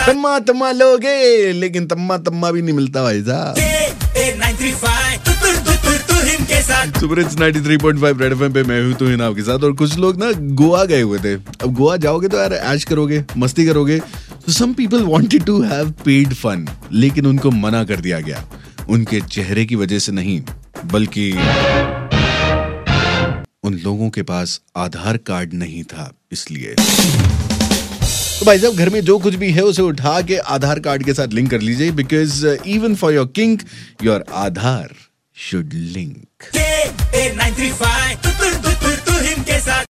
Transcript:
तम्मा तम्मा लोगे, लेकिन तम्मा तम्मा भी नहीं मिलता भाई साहब। सुपर हिट्स 93.5 रेड एफएम पे मैं हूं तुहिन आपके साथ। और कुछ लोग ना गोवा गए हुए थे। अब गोवा जाओगे तो यार ऐश करोगे, मस्ती करोगे। So some people wanted to have paid fun, लेकिन उनको मना कर दिया गया। उनके चेहरे की वजह से नहीं, बल्कि उन लोगों के पास आधार कार्ड नहीं था, इसलिए। तो भाई साहब, घर में जो कुछ भी है उसे उठा के आधार कार्ड के साथ लिंक कर लीजिए, because even for your king your Aadhaar should link.